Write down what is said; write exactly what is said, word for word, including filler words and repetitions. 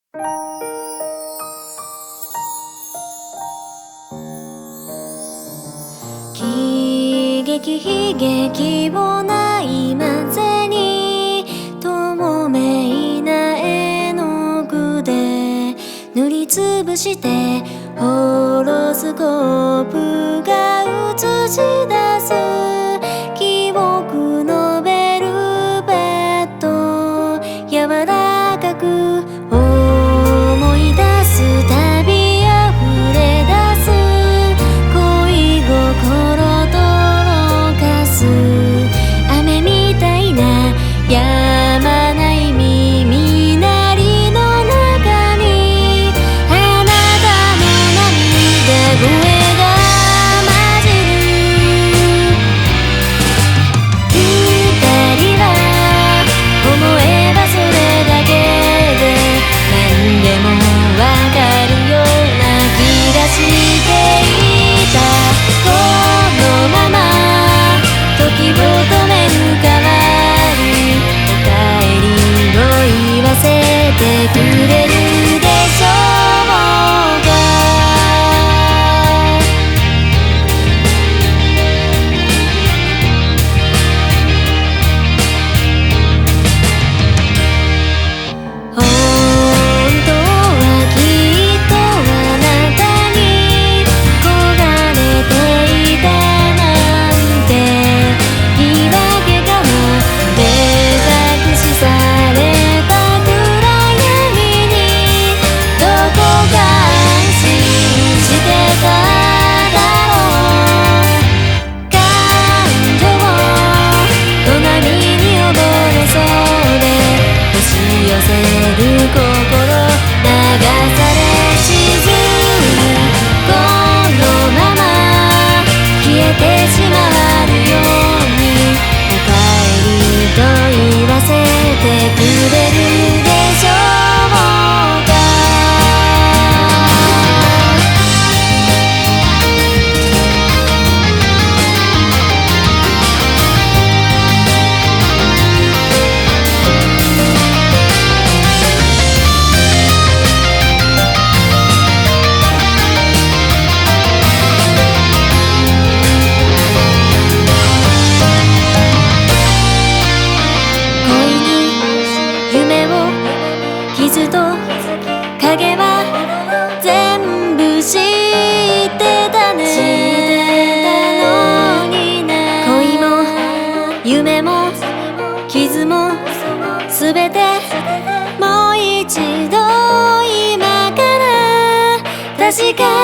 喜劇悲劇をないまぜにともめいな絵の具で塗りつぶしてホロスコープが映し出す記憶のベルベット柔らかく思い出すたび溢れ出す恋心とろかす雨みたいな止まない耳鳴りの中にあなたの涙声が混じる二人は思えばそれだけで何でもわかるような気がしていたこのまま時を止める代わりおかえりを言わせてくれるでしょうか本当はきっとあなたに焦がれていたなんて言い訳かも目隠しされた暗闇にどこか安心してただろう感情と波に溺れそうで押し寄せる心流され沈むこのまま消えてしまうようにおかえりと言わせてくれるでしょうか恋に夢を傷と影は全部知ってたね恋も夢も傷もすべてもう一度今から確か